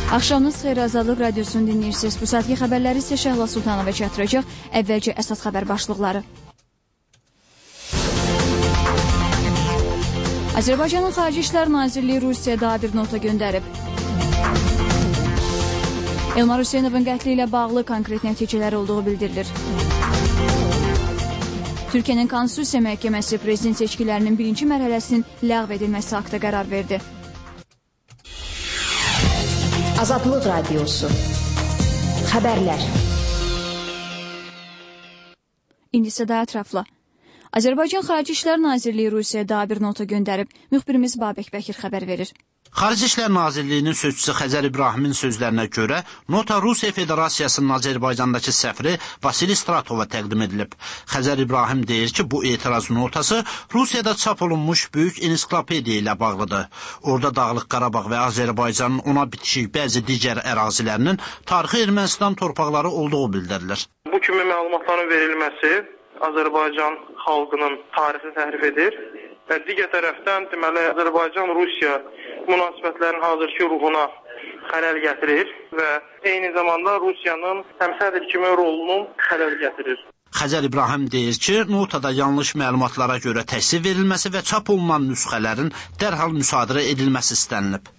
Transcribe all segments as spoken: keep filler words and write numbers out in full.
Axşamınız xeyir, Azadlıq Radiosunu dinləyirsiniz. Bu saatki xəbərləri isə Şəhla Sultanova çatdıracaq. Əvvəlcə əsas xəbər başlıqları. Azərbaycanın Xarici İşlər Nazirliyi Rusiyaya daha bir nota göndərib. Elmar Hüseynovun qətli ilə bağlı konkret nəticələr olduğu bildirilir. Türkiyənin Konstitusiya Məhkəməsi prezident seçkilərinin birinci mərhələsinin ləğv edilməsi haqqında qərar verdi. Azadlıq Radiosu. Xəbərlər. İndi isə daha ətraflı. Azərbaycan Xarici İşlər Nazirliyi Rusiyaya daha bir nota göndərib. Müxbirimiz Babək Bəkir xəbər verir. Xarici İşlər Nazirliyinin sözçüsü Xəzər İbrahimin sözlərinə görə nota Rusiya Federasiyasının Azərbaycandakı səfiri Vasili Stratova təqdim edilib. Xəzər İbrahim deyir ki, bu etiraz notası Rusiyada çap olunmuş böyük ensiklopediya ilə bağlıdır. Orada Dağlıq Qarabağ və Azərbaycanın ona bitişik bəzi digər ərazilərinin tarixi Ermənistan torpaqları olduğu bildirilir. Bu kimi məlumatların verilməsi Azərbaycan xalqının tarixini təhrif edir və digər tərəfdən deməli Azərbaycan-Rusiya münasibətlərin hazırki ruhuna xələl gətirir və eyni zamanda Rusiyanın təmsil kimi rolunun xələl gətirir. Xəzər İbrahim deyir ki, notada yanlış məlumatlara görə təsvir verilməsi və çap olunan nüsxələrin dərhal müsadirə edilməsi istənilib.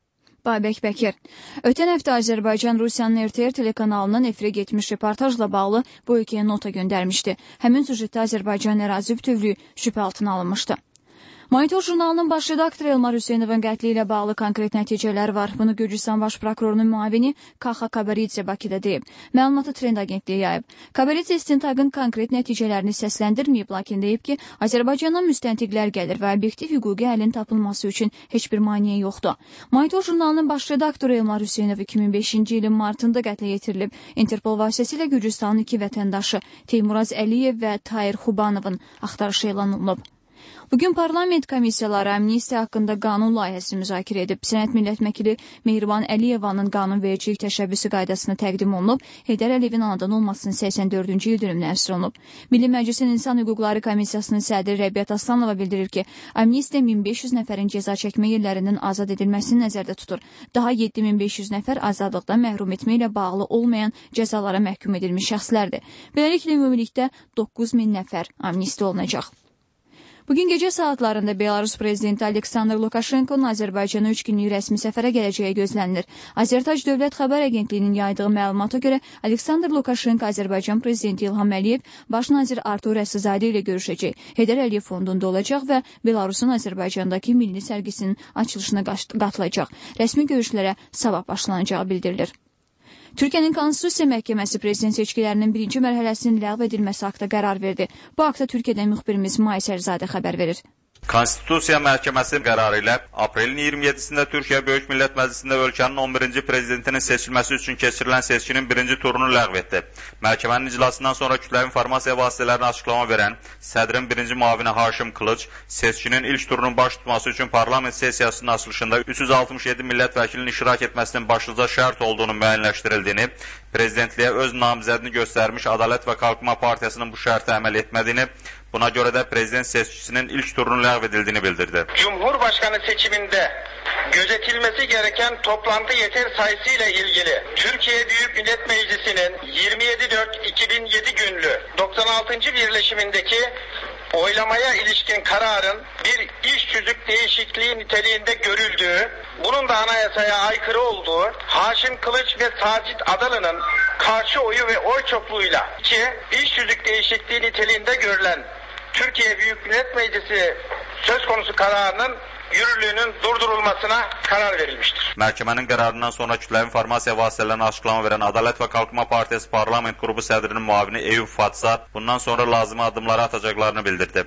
Babək Bəkir. Ötən həftə Azərbaycan Rusiyanın R T R telekanalından efirə getmiş reportajla bağlı bu ölkəyə nota göndərmişdi. Həmin süjetdə Azərbaycan ərazi bütövlüyü şübhə altına alınmışdı. Monitor jurnalının baş redaktoru Elmar Hüseynovun qətli ilə bağlı konkret nəticələr var. Bunu Gürcüstan baş prokurorunun müavini Kaxa Kabaridze Bakıda deyib. Məlumatı Trend agentliyi yayıb. Kabaridze istintaqın konkret nəticələrini səsləndirməyib, lakin deyib ki, Azərbaycandan müstəntiqlər gəlir və obyektiv hüquqi əlin tapılması üçün heç bir maneə yoxdur. Monitor jurnalının baş redaktoru Elmar Hüseynov iki min beşinci ilin martında qətlə yetirilib. Interpol vasitəsilə Gürcüstanın iki vətəndaşı Teymuraz Əliyev və Tahir Xubanovun axtarışı elan olunub. Bugün parlament komissiyaları amnistiya haqqında qanun layihəsini müzakirə edib. Sənət millət vəkili Mehriban Əliyevanın qanunvericilik təşəbbüsü qaydasına təqdim olunub. Heydər Əliyevin anadan olmasının səksən dördüncü il dönümünə həsr olunub. Milli Məclisin İnsan Hüquqları Komissiyasının sədri Rəbiət Aslanova bildirir ki, amnistiya min beş yüz nəfərin cəza çəkmə yerlərinin azad edilməsini nəzərdə tutur. Daha yeddi min beş yüz nəfər azadlıqdan məhrum etmə ilə bağlı olmayan cəzalara məhkum edilmiş şəxslərdir. Beləliklə, ümumilikdə doqquz min nəfər amnistiya olunacaq. Bugün gecə saatlarında Belarus prezidenti Aleksandr Lukashenko'nun Azərbaycana üç günlük rəsmi səfərə gələcəyi gözlənilir. Azərtac Dövlət Xəbər Agentliyinin yaydığı məlumata görə Aleksandr Lukashenko Azərbaycan prezidenti İlham Əliyev, baş nazir Artur Rəsizadə ilə görüşəcək. Heydər Əliyev fondunda olacaq və Belarusun Azərbaycandakı milli sərgisinin açılışına qatılacaq. Rəsmi görüşlərə sabah başlanacağı bildirilir. Türkiyənin Konstitusiya Məhkəməsi prezident seçkilərinin birinci mərhələsinin ləğv edilməsi haqqında qərar verdi. Bu haqda Türkiyədən müxbirimiz Mais Ərzadə xəbər verir. Konstitusiya Məhkəməsi qərarı ilə aprelin iyirmi yeddisində Türkiyə Böyük Millət Məclisində ölkənin on birinci prezidentinin seçilməsi üçün keçirilən seçkinin birinci turunu ləğv etdi. Məhkəmənin iclasından sonra kütləvi informasiya vasitələrinə açıqlama verən sədrin birinci müavini Haşim Qılıç, seçkinin ilk turunun baş tutması üçün parlament sessiyasının açılışında üç yüz altmış yeddi millət vəkilinin iştirak etməsinin başlıca şərt olduğunu müəyyənləşdirildiyini, prezidentliyə öz namizədini göstərmiş Ədalət və Qalxma Partiyasının bu şərtə əməl etmədiyini, buna görə də prezident seçkisinin ilk turunun ləğv edildiğini bildirdi. Cumhurbaşkanı seçiminde gözetilmesi gereken toplantı yeter sayısıyla ilgili Türkiye Büyük Millet Meclisi'nin yirmi yedi dört iki bin yedi günlü doksan altıncı birleşimindeki oylamaya ilişkin kararın bir iş tüzük değişikliği niteliğinde görüldüğü, bunun da anayasaya aykırı olduğu, Haşim Kılıç ve Sacit Adalı'nın karşı oyu ve oy çokluğuyla ki iş tüzük değişikliği niteliğinde görülen Türkiye Büyük Millet Meclisi söz konusu kararının yürürlüğünün durdurulmasına karar verilmiştir. Məhkəmənin qərarından sonra kütləvi informasiya vasitələrinə açıqlama verən Ədalət və Qalxma Partiyası parlament qrupu sədrinin müavini Eyüp Fatsa bundan sonra lazımi addımları atacaqlarını bildirdi.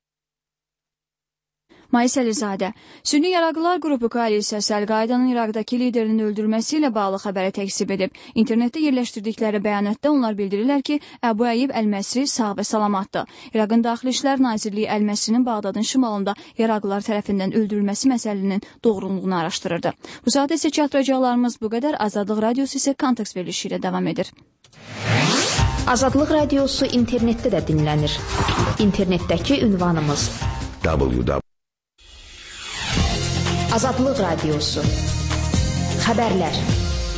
Mais Əlizadə. Sünni Yaraqlılar qrupu koalisiyası Əl-Qaidanın İraqdakı liderinin öldürülməsi ilə bağlı xəbəri təksib edib. İnternetdə yerləşdirdikləri bəyanatda onlar bildirirlər ki, Əbu Əyyib Əl-Məsri sağ və salamatdır. İraqın Daxili İşlər Nazirliyi Əl-Məsrinin Bağdadın şimalında Yaraqlılar tərəfindən öldürülməsi məsəlinin doğruluğunu araşdırırdı. Bu saat isə çatdıracaqlarımız bu qədər. Azadlıq Radiosu isə kontekst verilişi ilə davam edir. Azadlıq Radiosu internetdə də dinlənir. İnternetdəki ünvanımız w w w Azadlıq Radiosu. Xəbərlər.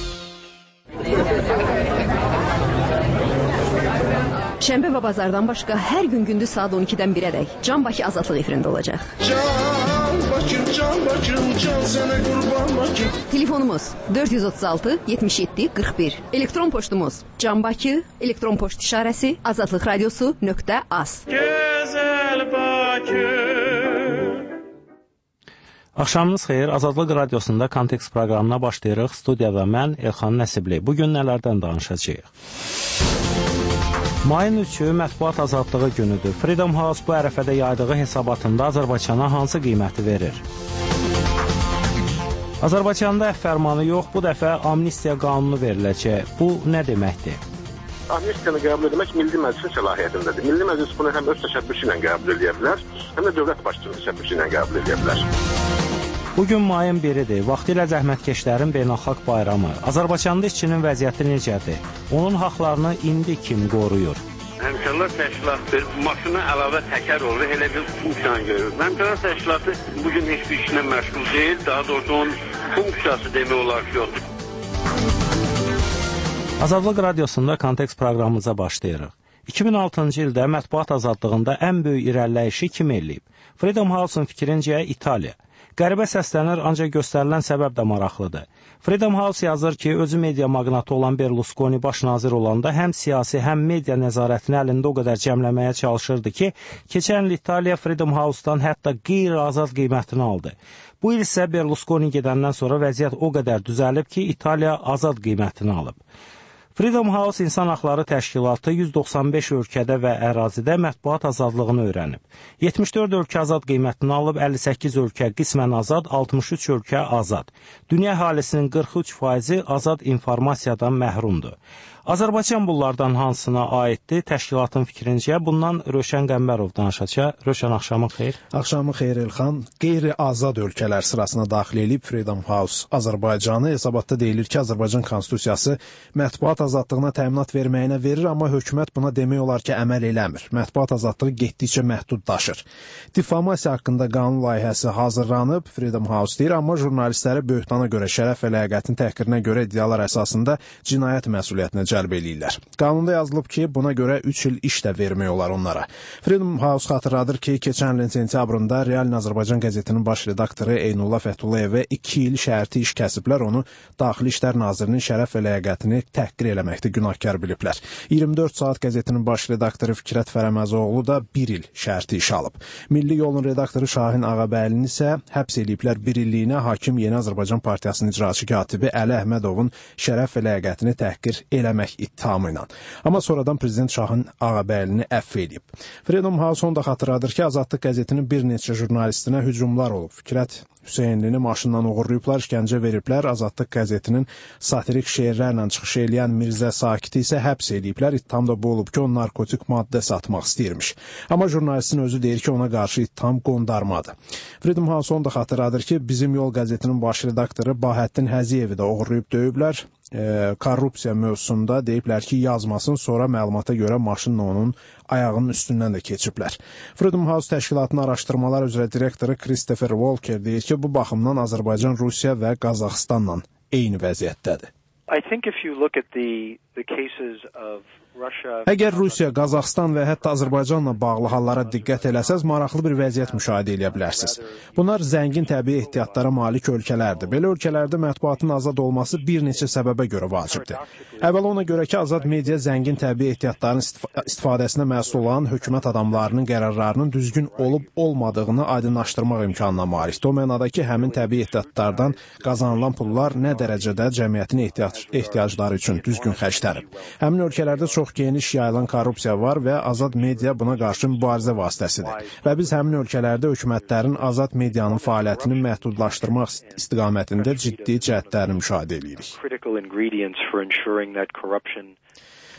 Şənbə və bazardan başqa hər gün gündüz saat on ikidən birədək Can Bakı Azadlıq efirində olacaq. Can Bakım, Can Bakım, Can sənə qurban Bakım. Telefonumuz dörd yüz otuz altı yetmiş yeddi qırx bir. Elektron poçtumuz Can Bakı, elektron poçt işarəsi azadlıq radiosu nöqtə az. Gözəl Bakı. Axşamınız xeyir, Azadlıq Radiosunda Kontekst proqramına başlayırıq. Studiyada mən, Elxan Nəsibli. Bugün nələrdən danışacağıq? Mayın üçü mətbuat azadlığı günüdür. Freedom House bu ərəfədə yaydığı hesabatında Azərbaycana hansı qiyməti verir? Azərbaycanda əf fərmanı yox, bu dəfə amnistiya qanunu veriləcək. Bu nə deməkdir? Amnistiyanı qəbul etmək Milli Məclisin səlahiyyətindədir. Milli Məclis bunu həm öz təşəbbüsü ilə qəbul edə bilər, həm də dövlət başçısının təşəbbüsü ilə qəbul edə bilər. Bugün mayın biridir. Vaxtilə zəhmətkeşlərin beynəlxalq bayramı. Azərbaycanda işçinin vəziyyəti necədir? Onun haqlarını indi kim qoruyur? Həmkarlar təşkilatı maşına əlavə təkər olur, elə bir funksiyanı görür. Həmkarlar təşkilatı bugün heç bir işlə məşğul deyil, daha doğrusu onun funksiyası demək olar ki, yoxdur. Azadlıq Radiosunda Kontekst proqramımıza başlayırıq. iki min altıncı ildə mətbuat azadlığında ən böyük irəliləyişi kim eləyib? Freedom House-un fikrincə İtaliya. Qəribə səslənir, ancaq göstərilən səbəb də maraqlıdır. Freedom House yazır ki, özü media maqnatı olan Berlusconi baş nazir olanda həm siyasi, həm media nəzarətini əlində o qədər cəmləməyə çalışırdı ki, keçən il İtaliya Freedom House-dan hətta qeyri-azad qiymətini aldı. Bu il isə Berlusconi gedəndən sonra vəziyyət o qədər düzəlib ki, İtaliya azad qiymətini alıb. Freedom House İnsan Haqları Təşkilatı yüz doxsan beş ölkədə və ərazidə mətbuat azadlığını öyrənib. yetmiş dörd ölkə azad qiymətini alıb, əlli səkkiz ölkə qismən azad, altmış üç ölkə azad. Dünya əhalisinin qırx üç faizi azad informasiyadan məhrumdur. Azərbaycan bunlardan hansına aiddir? Təşkilatın fikrincə bundan Rövşən Qəmbərov danışacaq. Rövşən, axşamın xeyir. Axşamın xeyir Elxan. Qeyri-azad ölkələr sırasına daxil edib Freedom House Azərbaycanı. Hesabatda deyilir ki, Azərbaycan Konstitusiyası mətbuat azadlığına təminat verməyinə verir, amma hökumət buna demək olar ki, əməl eləmir. Mətbuat azadlığı getdikcə məhdudlaşır. Difamasiya haqqında qanun layihəsi hazırlanıb, Freedom House deyir, amma jurnalistləri böhtana görə, şərəf və ləyaqətin təhqirinə görə iddialar əsasında cinayət məsuliyyətinə cəlb eləyirlər. Qanunda yazılıb ki, buna görə üç il iş də vermək olar onlara. Freedom House xatırladır ki, keçən ilin sentyabrında Real Azərbaycan qəzetinin baş redaktoru Eynullah Fəthullayevə iki il şərti iş kəsiblər, onu Daxili İşlər Nazirinin şərəf və ləyaqətini təhqir eləməkdə günahkar biliblər. iyirmi dörd saat qəzetinin baş redaktoru Fikrət Fərəməzoğlu da bir il şərti iş alıb. Milli Yolun redaktoru Şahin Ağabəylini isə həbs eləyiblər bir illiyinə. Hakim Yeni Azərbaycan Partiyasının icraçı katibi Əli Əhmədovun şərəf və ləyaqətini təhqir eləmək ittihamı ilə. Amma sonradan prezident Şahin Ağabəylini əfv edib. Freedom House onu da xatırladır ki, Azadlıq qəzetinin bir neçə jurnalistinə hücumlar olub. Fikrət Hüseynlini maşından uğurlayıblar, işgəncə veriblər. Azadlıq qəzetinin satirik şeirlərlə çıxış eləyən Mirzə Sakiti isə həbs ediblər. İttiham da bu olub ki, o narkotik maddə satmaq istəyirmiş. Amma jurnalistin özü deyir ki, ona qarşı ittiham qondarmadır. Freedom House onu da xatırladır ki, Bizim Yol qəzetinin baş redaktoru Bahəddin Həziyevi də uğurlayıb döyüblər. E, korrupsiya mövzusunda deyiblər ki, yazmasın, sonra məlumata görə maşınla onun ayağının üstündən də keçiblər. Freedom House təşkilatının araşdırmalar üzrə direktoru Christopher Walker deyir ki, bu baxımdan Azərbaycan, Rusiya və Qazaxıstanla eyni vəziyyətdədir. I think if you look at the the cases of Əgər Rusiya, Qazaxstan və hətta Azərbaycanla bağlı hallara diqqət eləsəz, maraqlı bir vəziyyət müşahidə edə bilərsiniz. Bunlar zəngin təbii ehtiyatlara malik ölkələrdir. Belə ölkələrdə mətbuatın azad olması bir neçə səbəbə görə vacibdir. Əvvəl ona görə ki, azad media zəngin təbii ehtiyatların istif- istifadəsinə məsul olan hökumət adamlarının qərarlarının düzgün olub-olmadığını aydınlaşdırmaq imkanına malikdir. O mənada ki, həmin təbii ehtiyatlardan qazanılan pullar nə dərəcədə cəmiyyətin ehtiyac ehtiyacları üçün düzgün xərclənib. Həmin ölkələrdə çox geniş yayılan korrupsiya var və azad media buna qarşı mübarizə vasitəsidir. Və biz həmin ölkələrdə hökumətlərin azad medianın fəaliyyətini məhdudlaşdırmaq istiqamətində ciddi cəhdlərini müşahidə edirik.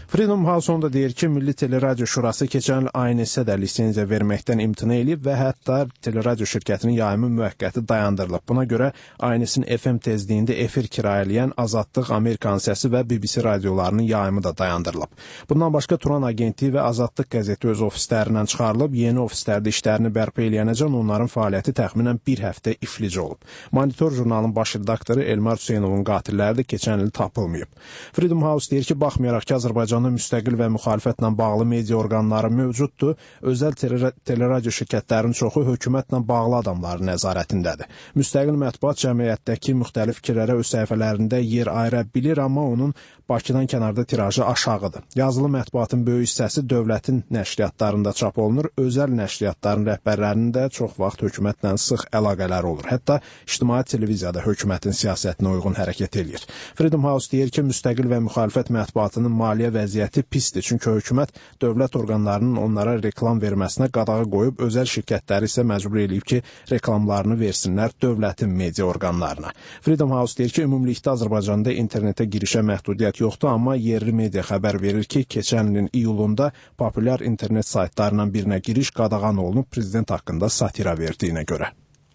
Freedom House onda deyir ki, Milli Teleradio Şurası keçən il A N S-ə də lisenziya verməkdən imtina edib və hətta teleradio şirkətinin yayımı müvəqqəti dayandırılıb. Buna görə A N S-in F M tezliyində efir kirayələyən Azadlıq, Amerikan Səsi və B B C radiolarının yayımı da dayandırılıb. Bundan başqa Turan Agentliyi və Azadlıq qəzeti öz ofislərindən çıxarılıb, yeni ofislərdə işlərini bərpa eləyənəcən onların fəaliyyəti təxminən bir həftə iflic olub. Monitor jurnalının baş redaktoru Elmar Hüseynovun qatilləri də keçən il tapılmayıb. Freedom House deyir ki, baxmayaraq ki, Azərbaycanda müstəqil və müxalifətlə bağlı media orqanları mövcuddur, özəl teleradio şirkətlərinin çoxu hökumətlə bağlı adamların nəzarətindədir. Müstəqil mətbuat cəmiyyətdəki müxtəlif fikirlərə öz səhifələrində yer ayıra bilir, amma onun Bakıdan kənarda tirajı aşağıdır. Yazılı mətbuatın böyük hissəsi dövlətin nəşriyyatlarında çap olunur, özəl nəşriyyatların rəhbərlərinin də çox vaxt hökumətlə sıx əlaqələri olur. Hətta ictimai televiziyada hökumətin siyasətinə uyğun hərəkət eləyir. Freedom House deyir ki, müstəqil və müxalifət mətbuatının maliyyə vəziyyəti pisdir, çünki hökumət dövlət orqanlarının onlara reklam verməsinə qadağa qoyub, özəl şirkətləri isə məcbur eləyib ki, reklamlarını versinlər dövlətin media orqanlarına. Freedom House deyir ki, ümumilikdə Azərbaycanda internetə girişə məhdudiyyət yoxdur, amma yerli media xəbər verir ki, keçən ilin iyulunda populyar internet saytlarından birinə giriş qadağan olunub prezident haqqında satira verdiyinə görə.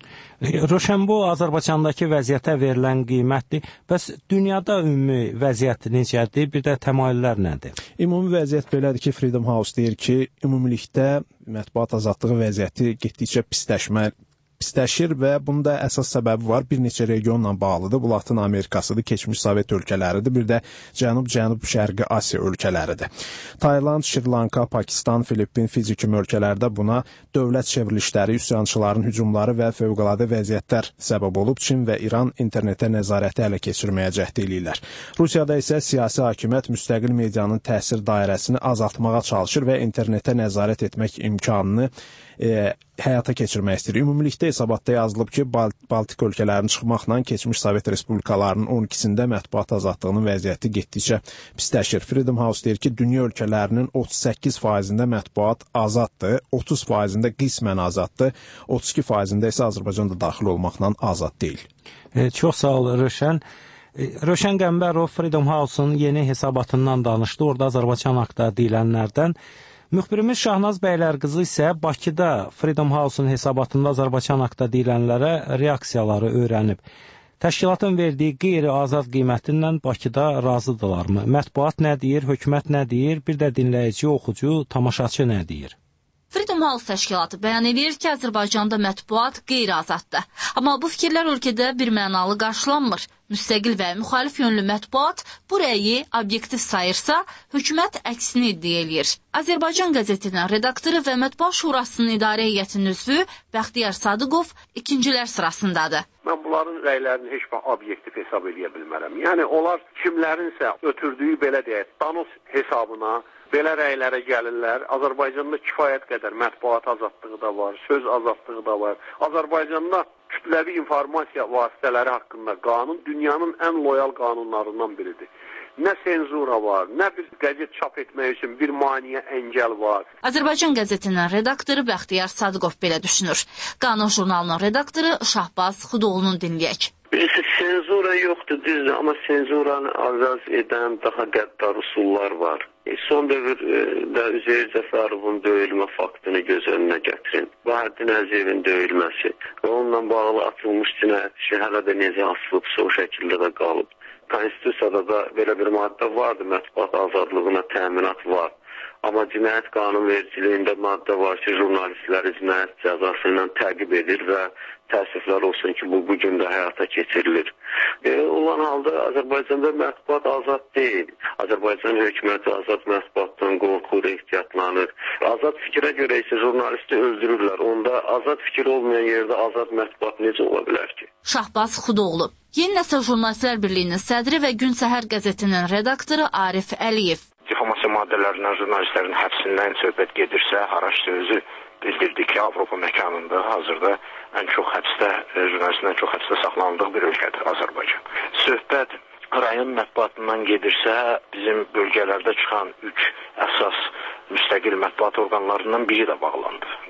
Röşən, bu Azərbaycandakı vəziyyətə verilən qiymətdir. Bəs dünyada ümumi vəziyyət necədir? Bir də təmayüllər nədir? Ümumi vəziyyət belədir ki, Freedom House deyir ki, ümumilikdə mətbuat azadlığı vəziyyəti getdikcə pisləşmə pisləşir və bunda əsas səbəbi var. Bir neçə regionla bağlıdır. Bu Latın Amerikasıdır, keçmiş Sovet ölkələridir, bir də Cənub-Cənub Şərqi Asiya ölkələridir. Tayland, Şri-Lanka, Pakistan, Filippin, Fiji kimi ölkələrdə buna dövlət çevrilişləri, üsyançıların hücumları və fövqəladə vəziyyətlər səbəb olub. Çin və İran internetə nəzarəti ələ keçirməyə cəhd eləyirlər. Rusiyada isə siyasi hakimiyyət müstəqil medianın təsir dairəsini azaltmağa çalışır və internetə nəzarət etmək imkanını E, həyata keçirmək istəyir. Ümumilikdə hesabatda yazılıb ki, Baltik ölkələrinin çıxmaqla keçmiş Sovet Respublikalarının on ikisində mətbuat azadlığının vəziyyəti getdikcə pisləşir. Freedom House deyir ki, dünya ölkələrinin otuz səkkiz faizində mətbuat azaddır, otuz faizində qismən azaddır, otuz iki faizində isə Azərbaycanda daxil olmaqla azad deyil. E, çox sağ ol, Röşən. E, Röşən Qəmbərov Freedom House-un yeni hesabatından danışdı. Orada Azərbaycan haqqında deyilənlərdən. Müxbirimiz Şahnaz Bəylərqızı isə Bakıda Freedom House-un hesabatında Azərbaycan haqqında deyilənlərə reaksiyaları öyrənib. Təşkilatın verdiyi qeyri-azad qiymətindən Bakıda razıdırlarmı? Mətbuat nə deyir, hökumət nə deyir, bir də dinləyici, oxucu, tamaşaçı nə deyir? Freedom House təşkilatı bəyan edir ki, Azərbaycanda mətbuat qeyri-azaddır. Amma bu fikirlər ölkədə bir mənalı qarşılanmır. Müstəqil və müxalif yönlü mətbuat bu rəyi obyektiv sayırsa, hökumət əksini iddia eləyir. Azərbaycan qəzetinin redaktoru və Mətbuat Şurasının idarə heyətinin üzvü Bəxtiyar Sadıqov ikincilər sırasındadır. Mən bunların rəylərini heç vaxt obyektiv hesab edə bilmərəm. Yəni, onlar kimlərinsə ötürdüyü, belə deyək, danos hesabına belə rəylərə gəlirlər. Azərbaycanda kifayət qədər mətbuat azadlığı da var, söz azadlığı da var. Azərbaycanda kütləvi informasiya vasitələri haqqında qanun dünyanın ən loyal qanunlarından biridir. Nə senzura var, nə bir qəzet çap etmək üçün bir maniyə, əngəl var. Azərbaycan qəzetinin redaktoru Bəxtiyar Sadıqov belə düşünür. Qanun jurnalının redaktoru Şahbaz Xudoğlu'nun dinləyək. Bilirsiniz, senzura yoxdur, düzdür, amma senzuranı azaz edən daha qəddar usullar var. E, son dövrdə Üzeyir Cəfərovun döyülmə faktını göz önünə gətirin. Bahəddin Əziyevin döyülməsi və onunla bağlı atılmış cinayət işi hələ də necə asılıbsa o şəkildə də qalıb. Konstitusiyada da belə bir maddə vardı, mətbuat azadlığına təminat var. Amma cinayət qanunvericiliyində maddə var ki, jurnalistləri cinayət cəzası ilə təqib edir və təəssüflər olsun ki, bu bugün də həyata keçirilir. E, olan halda Azərbaycanda mətbuat azad deyil. Azərbaycan hökuməti azad mətbuatdan qorxur, ehtiyatlanır. Azad fikrə görə isə jurnalisti öldürürlər. Onda azad fikir olmayan yerdə azad mətbuat necə ola bilər ki? Şahbaz Xudoğlu. Yeni Nəsil Jurnalistlər Birliyinin sədri və Gün Səhər qəzetinin redaktoru Arif Əliyev. Difamasiya maddələrindən jurnalistlərin həbsindən söhbət gedirsə, Haraç sözü bildirdi ki, Avropa məkanında hazırda ən çox həbsdə, jurnalistin ən çox həbsdə saxlanıldığı bir ölkədir Azərbaycan. Söhbət rayon mətbuatından gedirsə, bizim bölgələrdə çıxan üç əsas müstəqil mətbuat orqanlarından biri də bağlandı.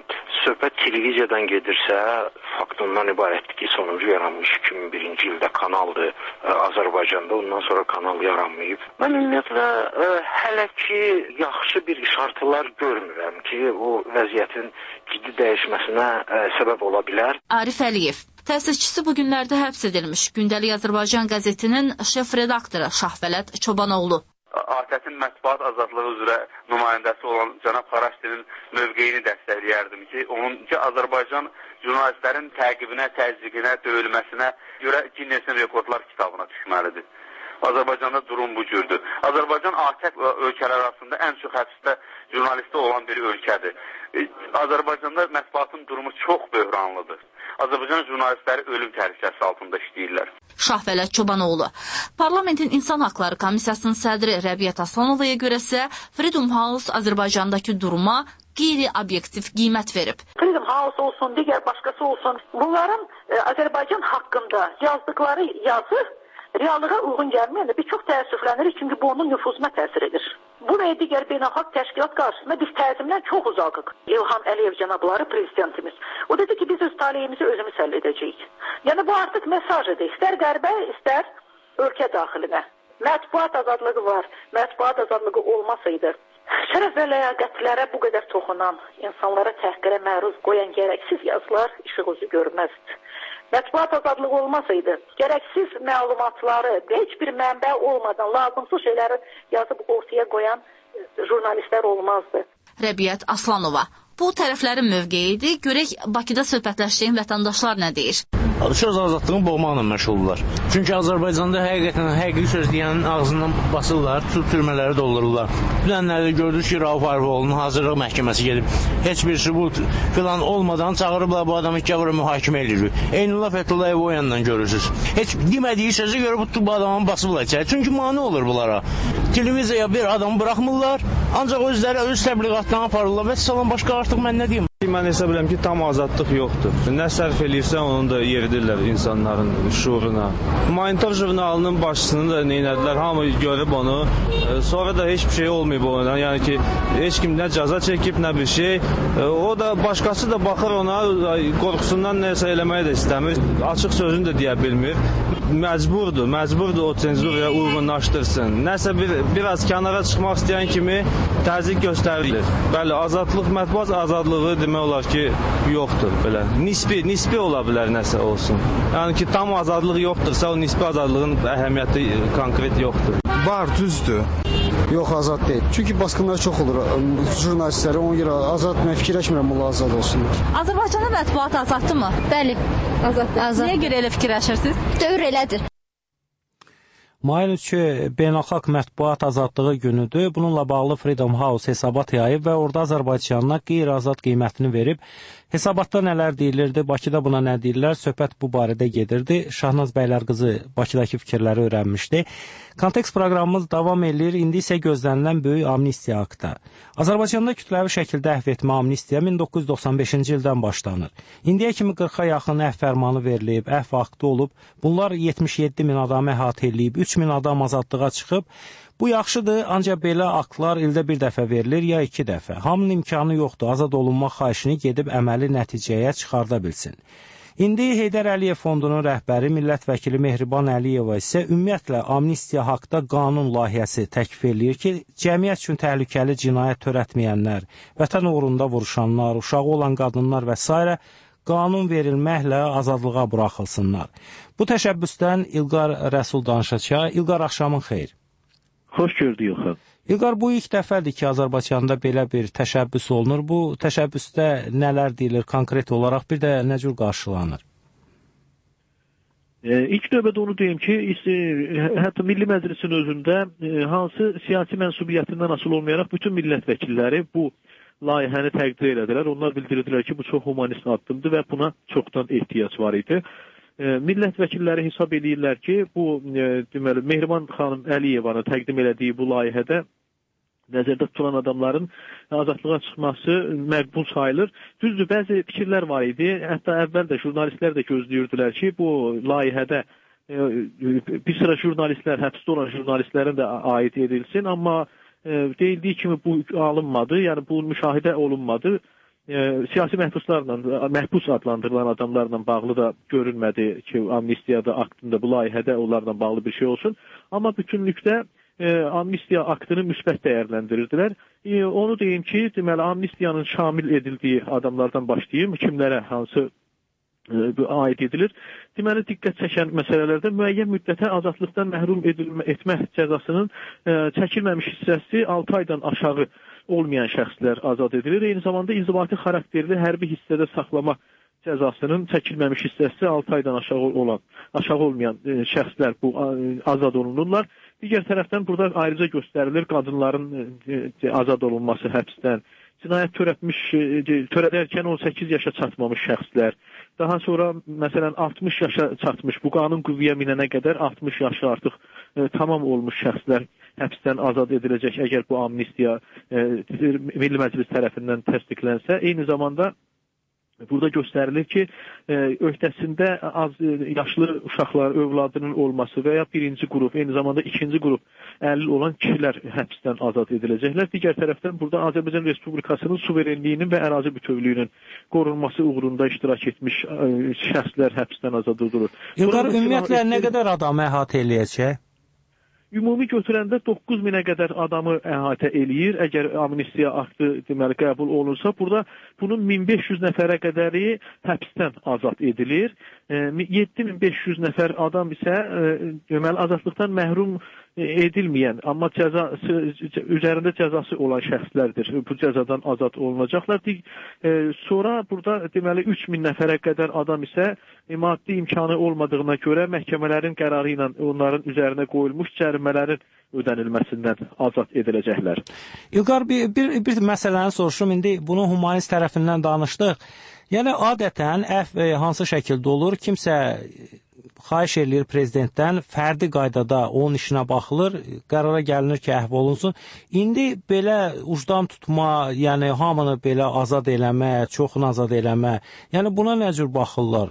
söhbət televiziyadan gedirsə, fakt ondan ibarətdir ki, sonuncu yaranmış iki min birinci ildə kanaldır Azərbaycanda, ondan sonra kanal yaranmayıb. Mən ümumiyyətlə ə, hələ ki yaxşı bir işartılar görmürəm ki, o vəziyyətin ciddi dəyişməsinə ə, səbəb ola bilər. Arif Əliyev təsisçisi bu günlərdə həbs edilmiş Gündəlik Azərbaycan qəzetinin şef redaktoru Şahvələt Çobanoğlu. A T Ə-in mətbuat azadlığı üzrə nümayəndəsi olan cənab Xaraşdinin mövqeyini dəstəkləyərdim ki, onun ki, Azərbaycan jurnalistlərin təqibinə, təzyiqinə, döyülməsinə görə Ginnesin rekordlar kitabına düşməlidir. Azərbaycanda durum bu cürdür. Azərbaycan A T Ə ölkələr arasında ən çox həbsdə jurnalisti olan bir ölkədir. Azərbaycanda mətbuatın durumu çox böhranlıdır. Azərbaycan jurnalistləri ölüm təhlükəsi altında işləyirlər. Şahvələt Çobanoğlu. Parlamentin İnsan Haqları Komissiyasının sədri Rəbiyyət Aslanovaya görəsə, Freedom House Azərbaycandakı duruma qeyri-obyektiv qiymət verib. Freedom House olsun, digər başqası olsun, bunların e, Azərbaycan haqqında yazdıqları yazı reallığa uyğun gəlməyəndə biz çox təəssüflənirik, çünki bu onun nüfuzuna təsir edir. Bu və digər beynəlxalq təşkilat qarşısında biz təzimdən çox uzaqıq. İlham Əliyev cənabları prezidentimiz. O dedi ki, biz öz taleyimizi özümüz həll edəcəyik. Yəni bu artıq mesajıdır. İstər qərbə, istər ölkə daxilinə. Mətbuat azadlığı var. Mətbuat azadlığı olmasaydı, şərəf və ləyaqətlərə bu qədər toxunan, insanlara təhqirə məruz qoyan gərəksiz yazılar işıq üzü görməzdi. Mətbuat azadlığı olmasaydı, gərəksiz məlumatları heç bir mənbə olmadan lazımsız şeyləri yazıb ortaya qoyan jurnalistlər olmazdı. Rəbiyyət Aslanova. Bu tərəflərin mövqeyidir. Görək Bakıda söhbətləşdiyin vətəndaşlar nə deyir? Söz azadlığını boğmaqla məşğuldurlar. Çünki Azərbaycanda həqiqətən həqiqi söz deyənin ağzından basırlar, tutub türmələri doldururlar. Dünənlərdə gördük ki, Rauf Arifoğlu'nun hazırlıq məhkəməsi gedib. Heç bir sübut filan olmadan çağırıblar bu adamı iki avro mühakimə edilir. Eynullah Fəthullayev o yandan görürsünüz. Heç demədiyi sözü görə bu, bu adamı basıblar içəri. Çünki mane olur bunlara. Televiziyaya bir adamı buraxmırlar, ancaq özləri öz təbliğatlarını aparırlar və salam başqa artıq mən nə deyim? Mən hesab edirəm ki, tam azadlıq yoxdur. Nə sərf eləyirsə, onu da yeridirlər insanların şuuruna. Monitor jurnalının başçısını da neynədilər, hamı görüb onu. Sonra da heç bir şey olmayıb ondan. Yəni ki, heç kim nə cəza çəkib, nə bir şey. O da, başqası da baxır ona, qorxusundan nəsə eləməyi də istəmir. Açıq sözünü də deyə bilmir. Məcburdur, məcburdur o senzuraya uyğunlaşdırsın. Nəsə bir, biraz kənara çıxmaq istəyən kimi təzyiq göstərilir. Bəli, azadlıq, mətbuat azadlığı demək olar ki, yoxdur belə. Nisbi, nisbi ola bilər nəsə olsun. Yəni ki, tam azadlıq yoxdursa, o nisbi azadlığın əhəmiyyəti konkret yoxdur. Var, düzdür. Yox, azad deyil. Çünki basqınlar çox olur jurnalistləri. Ona görə azad, mən fikirləşmirəm, bunlar azad olsunlar. Azərbaycanda mətbuat azaddırmı? Bəli, azaddır. Azad. Niyə görə elə fikirləşirsiniz? Dövr elədir. Mayın üçü beynəlxalq mətbuat azadlığı günüdür. Bununla bağlı Freedom House hesabat yayıb və orada Azərbaycanına qeyri-azad qiymətini verib. Hesabatda nələr deyilirdi, Bakıda buna nə deyirlər, söhbət bu barədə gedirdi. Şahnaz Bəylərqızı Bakıdakı fikirləri öyrənmişdi. Kontekst proqramımız davam edir. İndi isə gözlənilən böyük amnistiya aktı. Azərbaycanda kütləvi şəkildə əhv etmə amnistiya min doqquz yüz doxsan beşinci ildən başlanır. İndiyə kimi qırxa yaxın əhv fərmanı verilib, əhv aktı olub. Bunlar yetmiş yeddi min adamı əhatə edib, üç min adam azadlığa çıxıb. Bu yaxşıdır, ancaq belə aktlar ildə bir dəfə verilir, ya iki dəfə. Hamının imkanı yoxdur, azad olunmaq xahişini gedib əməli nəticəyə çıxarda bilsin. İndi Heydər Əliyev Fondunun rəhbəri, millət vəkili Mehriban Əliyeva isə ümumiyyətlə amnistiya haqda qanun layihəsi təklif eləyir ki, cəmiyyət üçün təhlükəli cinayət törətməyənlər, vətən uğrunda vuruşanlar, uşağı olan qadınlar və s. qanun verilməklə azadlığa buraxılsınlar. Bu təşəbbüsdən İlqar Rəsul danışacaq. İlqar, axşamın xeyir. Xoş gördük, yoxam. İlqar, bu ilk dəfədir ki, Azərbaycanda belə bir təşəbbüs olunur. Bu təşəbbüsdə nələr deyilir konkret olaraq, bir də nə cür qarşılanır? E, ilk növbədə onu deyim ki, hətta Milli Məclisin özündə e, hansı siyasi mənsubiyyətindən asılı olmayaraq bütün millət vəkilləri bu layihəni təqdir elədilər. Onlar bildirdilər ki, bu çox humanist addımdır və buna çoxdan ehtiyac var idi. E, millət vəkilləri hesab edirlər ki, bu e, deməli Mehriban xanım Əliyevanın təqdim elədiyi bu layihədə nəzərdə tutulan adamların azadlığa çıxması məqbul sayılır. Düzdür, bəzi fikirlər var idi. Hətta əvvəl də jurnalistlər də gözləyirdilər ki, bu layihədə e, bir sıra jurnalistlər, həbsdə olan jurnalistlərin də aid edilsin, amma e, deyildiyi kimi bu alınmadı, yəni bu müşahidə olunmadı. e, siyasi məhbuslarla, məhbus adlandırılan adamlarla bağlı da görünmədi ki, amnistiyada aktında bu layihədə onlarla bağlı bir şey olsun. Amma bütünlükdə e, amnistiya aktını müsbət dəyərləndirirdilər. E, onu deyim ki, deməli amnistiyanın şamil edildiyi adamlardan başlayayım, kimlərə hansı aid edilir. Deməli, diqqət çəkən məsələlərdə müəyyən müddətə azadlıqdan məhrum edilmə, etmə cəzasının e, çəkilməmiş hissəsi altı aydan aşağı olmayan şəxslər azad edilir. Eyni zamanda inzibati xarakterli hərbi hissədə saxlama cəzasının çəkilməmiş hissəsi altı aydan aşağı olan, aşağı olmayan e, şəxslər bu a, azad olunurlar. Digər tərəfdən burada ayrıca göstərilir qadınların e, azad olunması həbsdən, cinayət törətmiş, törədərkən on səkkiz yaşa çatmamış şəxslər, daha sonra məsələn altmış yaşa çatmış, bu qanun qüvvəyə minənə qədər altmış yaşı artıq e, tamam olmuş şəxslər həbsdən azad ediləcək, əgər bu amnistiya e, Milli Məclis tərəfindən təsdiqlənsə. Eyni zamanda burada göstərilir ki, e, öhdəsində az yaşlı uşaqlar, övladının olması və ya birinci qrup, eyni zamanda ikinci qrup əlil olan kişilər həbsdən azad ediləcəklər. Digər tərəfdən burada Azərbaycan Respublikasının suverenliyinin və ərazi bütövlüyünün qorunması uğrunda iştirak etmiş e, şəxslər həbsdən azad edilir. İlqar, ümumiyyətlə nə qədər adamı əhatə eləyəcək? Ümumi götürəndə doqquz minə qədər adamı əhatə eləyir. Əgər amnistiya aktı deməli qəbul olunsa, burada bunun min beş yüz nəfərə qədəri həbsdən azad edilir. yeddi min beş yüz nəfər adam isə deməli azadlıqdan məhrum edilməyən, amma cəzası üzərində cəzası olan şəxslərdir. Bu cəzadan azad olunacaqlar. Sonra burada deməli üç min nəfərə qədər adam isə maddi imkanı olmadığına görə məhkəmələrin qərarı ilə onların üzərinə qoyulmuş cərimələrin ödənilməsindən azad ediləcəklər. İlqar, bir, bir, bir məsələni soruşum. İndi bunu humanist tərəfindən danışdıq. Yəni, adətən əfv hansı şəkildə olur? Kimsə xahiş eləyir prezidentdən, fərdi qaydada onun işinə baxılır, qərara gəlinir ki, əhv olunsun. İndi belə ucdan tutma, yəni hamını belə azad eləmə, çoxunu azad eləmə, yəni buna nə cür baxırlar?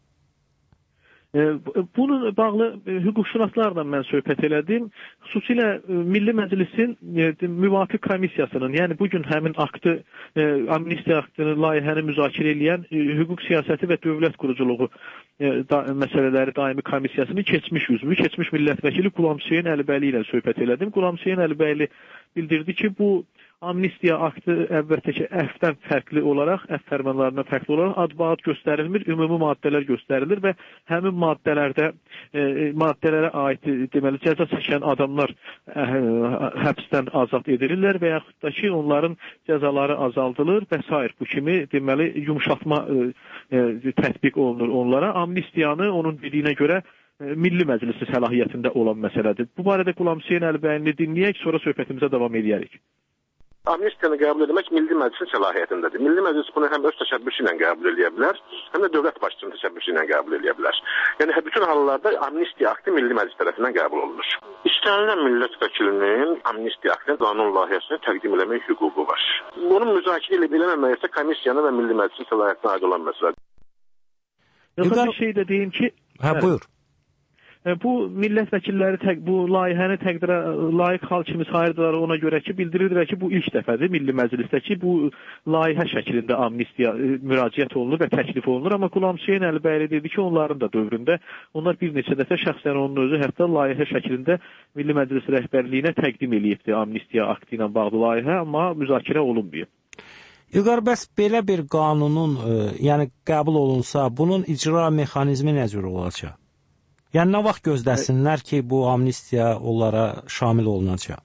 Bununla bağlı hüquqşünaslarla mən söhbət elədim. Xüsusilə Milli Məclisin müvafiq komissiyasının, yəni bugün həmin aktı, amnistiya aktını, layihəni müzakirə eləyən hüquq siyasəti və dövlət quruculuğu da, məsələləri daimi komissiyasının keçmiş üzvü, keçmiş millət vəkili Qulam Hüseyn Əlibəyli ilə söhbət elədim. Qulam Hüseyn Əlibəyli bildirdi ki, bu amnistiya aktı əlbəttə ki, əfvdən fərqli olaraq, əfv fərmanlarından fərqli olaraq adbaat göstərilmir, ümumi maddələr göstərilir və həmin maddələrdə e, maddələrə aid deməli cəza çəkən adamlar ə, həbsdən azad edilirlər və yaxud da ki, onların cəzaları azaldılır və sair bu kimi deməli yumşaltma e, e, tətbiq olunur onlara. Amnistiyanı onun dediyinə görə e, Milli Məclisi səlahiyyətində olan məsələdir. Bu barədə Qulam Hüseyn Əlibəyli dinləyək, sonra söhbətimizə davam edərik. Amnistiyanı qəbul etmək Milli Məclisin səlahiyyətindədir. Milli Məclis bunu həm öz təşəbbüsü ilə qəbul edə bilər, həm də dövlət başçısının təşəbbüsü ilə qəbul edə bilər. Yəni bütün hallarda amnistiya aktı Milli Məclis tərəfindən qəbul olunur. İstənilən millət vəkilinin amnistiya aktının qanun layihəsini təqdim etmək hüququ var. Bunun müzakirə edilib eləməməyi isə komissiyanın və Milli Məclisin səlahiyyətinə aid olan məsələdir. Yoxsa bir şey də deyim ki, hə, buyur. Bu millət vəkilləri bu layihəni təqdirə layiq hal kimi sayırdılar, ona görə ki, bildirirlər ki, bu ilk dəfədir Milli Məclisdə ki, bu layihə şəklində amnistiya müraciət olunur və təklif olunur. Amma Qulam Hüseyn Əlibəyli dedi ki, onların da dövründə onlar bir neçə dəfə şəxsən onun özü hətta layihə şəklində Milli Məclis rəhbərliyinə təqdim eləyibdi amnistiya aktı ilə bağlı layihə, amma müzakirə olunmuyor. İlqar, bəs belə bir qanunun, e, yəni qəbul olunsa, bunun icra mexanizmi nə cür olacaq? Yəni, nə vaxt gözləsinlər ki, bu amnistiya onlara şamil olunacaq?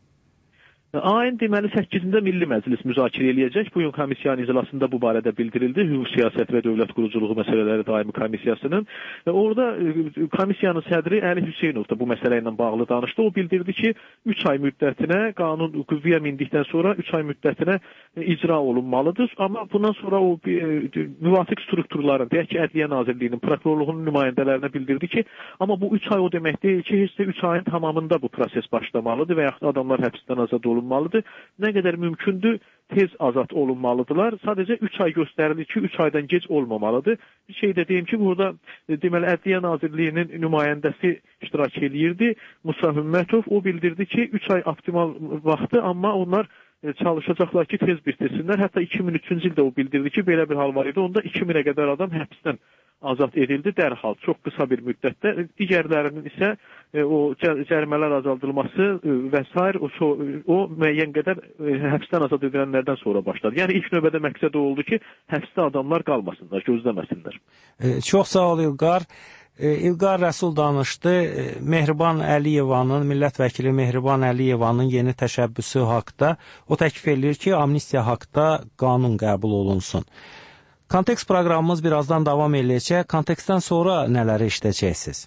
Ayın deməli səkkizində Milli Məclis müzakirə eləyəcək. Bu gün komissiyanın iclasında bu barədə bildirildi. Hüquq siyasət və dövlət quruculuğu məsələləri daimi komissiyasının. Orada komissiyanın sədri Əli Hüseynov da bu məsələ ilə bağlı danışdı. O bildirdi ki, üç ay müddətinə qanun qüvvəyə mindikdən sonra üç ay müddətinə icra olunmalıdır. Amma bundan sonra o müvafiq strukturların, deyək ki, Ədliyyə Nazirliyinin, prokurorluğunun nümayəndələrinə bildirdi ki, amma bu üç ay o demək deyil ki, heç də üç ayın tamamında bu proses başlamalıdır və yaxud adamlar həbsdən azad olunmalıdır. olunmalıdır. Nə qədər mümkündür, tez azad olunmalıdırlar. Sadəcə üç ay göstərilir ki, üç aydan gec olmamalıdır. Bir şey də deyim ki, burada deməli Ədliyyə Nazirliyinin nümayəndəsi iştirak eləyirdi, Musa Hümmətov. O bildirdi ki, üç ay optimal vaxtı, amma onlar çalışacaqlar ki, tez bitirsinlər. Hətta iki min üçüncü ildə o bildirdi ki, belə bir hal var idi. Onda iki minə qədər adam həbsdən azad edildi dərhal, çox qısa bir müddətdə. Digərlərinin isə e, o cərimələr azaldılması e, və s. O, o müəyyən qədər e, həbsdən azad edilənlərdən sonra başladı. Yəni ilk növbədə məqsəd oldu ki, həbsdə adamlar qalmasınlar, gözləməsinlər. E, çox sağ ol İlqar. E, İlqar Rəsul danışdı. E, Mehriban Əliyevanın, millət vəkili Mehriban Əliyevanın yeni təşəbbüsü haqda o təklif edir ki, amnistiya haqda qanun qəbul olunsun. Kontekst proqramımız birazdan davam edəcək. Kontekstdən sonra nələri eşidəcəksiniz?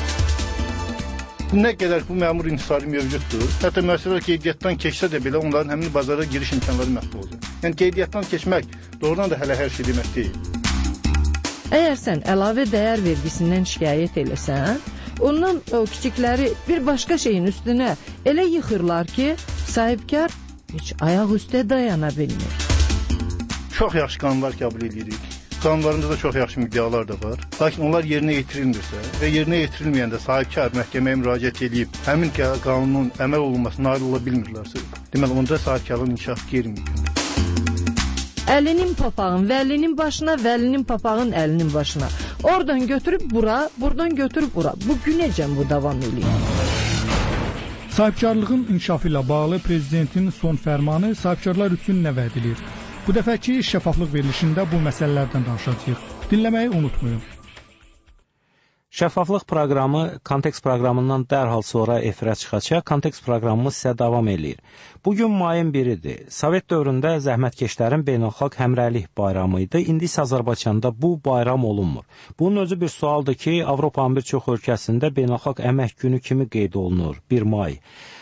Nə qədər bu məmur inhisarı mövcuddur. Hətta müəssisələr qeydiyyatdan keçsə də belə onların həmin bazara giriş imkanları məhv olacaq. Yəni qeydiyyatdan keçmək doğrudan da hələ hər şey demək deyil. Əgər sən əlavə dəyər vergisindən şikayət eləsən, ondan o kiçikləri bir başqa şeyin üstünə elə yıxırlar ki, sahibkar heç ayaq üstə dayana bilmir. Çox yaxşı qanunlar qəbul edirik. Qanunlarında da çox yaxşı müddəalar da var. Lakin onlar yerinə yetirilmirsə və yerinə yetirilməyəndə sahibkar məhkəməyə müraciət edib həmin qanunun əməl olunmasına nail ola bilmirlərsə, deməli onda sahibkarlığın inkişafı qeyri-mümkündür. Əlinin papağın vəlinin başına, vəlinin papağın əlinin başına. Oradan götürüb bura, buradan götürüb bura. Bu günəcən bu davam edir. Sahibkarlığın inkişafı ilə bağlı prezidentin son fərmanı sahibkarlar üçün nə vəd edir? Bu dəfəki şəffaflıq verilişində bu məsələlərdən danışacağıq. Dinləməyi unutmayın. Şəffaflıq proqramı Kontekst proqramından dərhal sonra efirə çıxacaq. Kontekst proqramımız sizə davam eləyir. Bugün mayın biridir. Sovet dövründə zəhmətkeşlərin beynəlxalq həmrəylik bayramı idi. İndi isə Azərbaycanda bu bayram olunmur. Bunun özü bir sualdır ki, Avropanın bir çox ölkəsində beynəlxalq əmək günü kimi qeyd olunur. bir may.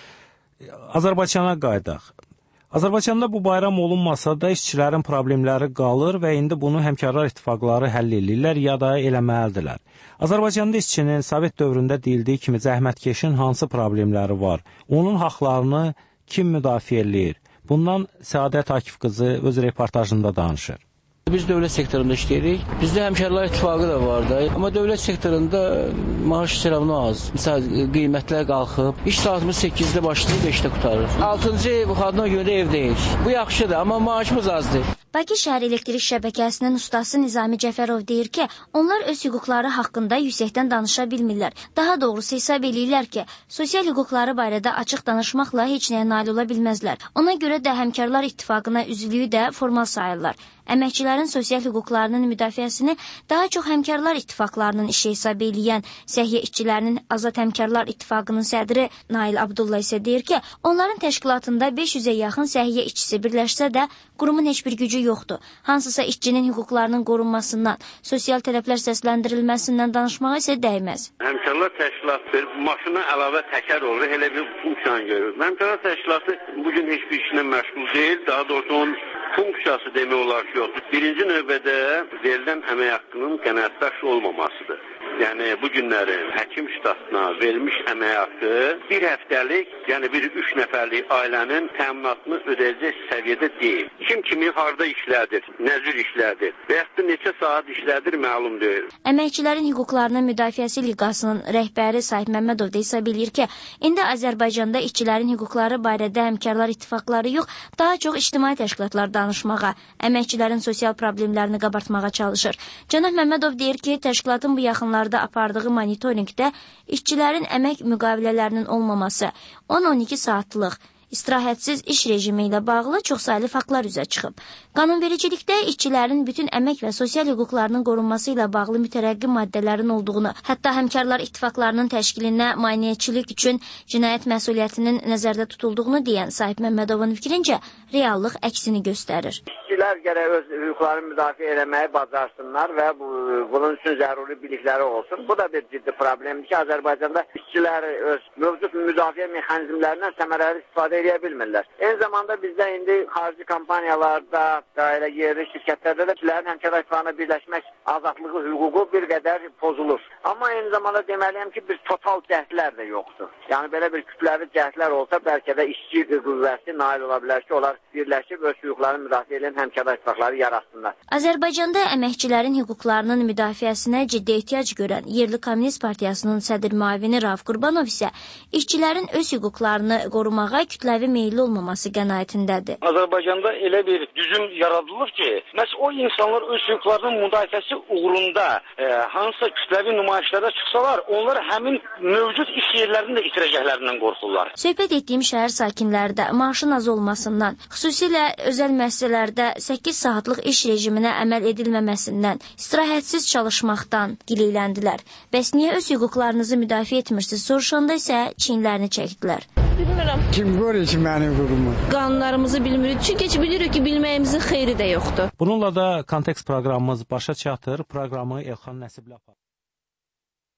Azərbaycana qaydaq. Azərbaycanda bu bayram olunmasa da işçilərin problemləri qalır və indi bunu həmkarlar ittifaqları həll edirlər ya da eləməlidirlər. Azərbaycanda işçinin Sovet dövründə deyildiyi kimi zəhmətkeşin hansı problemləri var? Onun haqlarını kim müdafiə eləyir? Bundan Səadət Akif qızı öz reportajında danışır. Biz dövlət sektorunda işləyirik. Bizdə həmkarlar ittifaqı da var da. Amma dövlət sektorunda maaş sərəvna az. Məsəl qiymətlər qalxıb. İş saatımız səkkizdə başlayıb beşdə qurtarır. altıncı bu xadına görə də evdəyik. Bu yaxşıdır, amma maaşımız azdır. Bakı şəhər elektrik şəbəkəsinin ustası Nizami Cəfərov deyir ki, onlar öz hüquqları haqqında yüksəkdən danışa bilmirlər. Daha doğrusu hesab eləyirlər ki, sosial hüquqları barədə açıq danışmaqla heç nəyə nail ola bilməzlər. Ona görə də həmkarlar ittifaqına üzvlüyü də formal sayırlar. Əməkçilərin sosial hüquqlarının müdafiəsini daha çox həmkarlar ittifaqlarının işi hesab eləyən Səhiyyə İşçilərinin Azad Həmkarlar İttifaqının sədri Nail Abdullah isə deyir ki, onların təşkilatında beş yüzə yaxın səhiyyə işçisi birləşsə də qurumun heç bir gücü yoxdur. Hansısa işçinin hüquqlarının qorunmasından, sosial tələblər səsləndirilməsindən danışmağa isə dəyməz. Həmkarlar təşkilatı maşına əlavə təkər olur, elə bir funksiya görür. Həmkarlar təşkilatı bugün heç bir işlə məşğul deyil, daha doğrusu onun funksiyası demək olar ki, yoxdur. Birinci növbədə verilən əmək haqqının qənaətbəxş olmamasıdır. Yəni bu günləri həkim ştatına verilmiş əmək haqqı bir həftəlik, yəni bir üç nəfərlik ailənin təminatını ödəyəcək səviyyədə deyil. Kim kimi harda işlədir, nə cür işlədir və yaxud da neçə saat işlədir məlum deyil. Əməkçilərin hüquqlarının müdafiəsi liqasının rəhbəri Sahib Məmmədov da hesab edir ki, indi Azərbaycanda işçilərin hüquqları barədə həmkarlar ittifaqları yox, daha çox ictimai təşkilatlar danışmağa, əməkçilərin sosial problemlərini qabartmağa çalışır. Cənab Məmmədov deyir ki, təşkilatın bu yaxınlarda apardığı monitorinqdə işçilərin əmək müqavilələrinin olmaması, on on iki saatlıq istirahətsiz iş rejimi ilə bağlı çoxsaylı faktlar üzə çıxıb. Qanunvericilikdə işçilərin bütün əmək və sosial hüquqlarının qorunması ilə bağlı mütərəqqi maddələrin olduğunu, hətta həmkarlar ittifaqlarının təşkilinə maneəçilik üçün cinayət məsuliyyətinin nəzərdə tutulduğunu deyən Sahib Məmmədovun fikrincə, reallıq əksini göstərir. İşçilər gərək öz hüquqlarını müdafiə eləməyi bacarsınlar və bu, bunun üçün zəruri bilikləri olsun. Bu da bir ciddi problemdir ki, Azərbaycanda işçilər öz mövcud müdafiə mexanizmlərindən səmərəli istifadə edə bilmirlər. Eyni zamanda bizdə indi xarici kampaniyalarda, dairə yerli şirkətlərdə də işçilərin həmkarlar ittifaqına birləşmək azadlığı hüququ bir qədər pozulur. Amma eyni zamanda deməliyəm ki, bir total cəhdlər də yoxdur. Yəni belə bir kütləvi cəhdlər olsa, bəlkə də işçi qüvvəsi nail ola bilər ki, onlar birləşib öz hüquqlarını müdafiə edən həmkarlar ittifaqları yaratsınlar. Azərbaycanda əməkçilərin hüquqlarının hüquqlarının müdafiəsinə ciddi ehtiyac görən Yerli Kommunist Partiyasının sədr müavini Rauf Qurbanov isə işçilərin öz hüquqlarını qorumağa kütləvi meyilli olmaması qənaətindədir. Azərbaycanda elə bir düzüm yaradılır ki, məhz o insanlar öz hüquqlarının müdafiəsi uğrunda e, hansısa kütləvi nümayişlərə çıxsalar, onlar həmin mövcud iş yerlərini də itirəcəklərindən qorxurlar. Söhbət etdiyim şəhər sakinləri də maaşın az olmasından, xüsusilə özəl müəssisələrdə səkkiz saatlıq iş rejiminə əməl edilməməsindən, istirahətsiz çalışmaqdan gileyləndilər. Bəs niyə öz hüquqlarınızı müdafiə etmirsiniz? Soruşanda isə çiyinlərini çəkdilər. Bilmirəm. Kim qoruyur ki, mənim hüququmu? Qanunlarımızı bilmirik. Çünki heç bilirik ki, bilməyimizin xeyri də yoxdur. Bununla da Kontekst proqramımız başa çatır. Proqramı Elxan Nəsiblə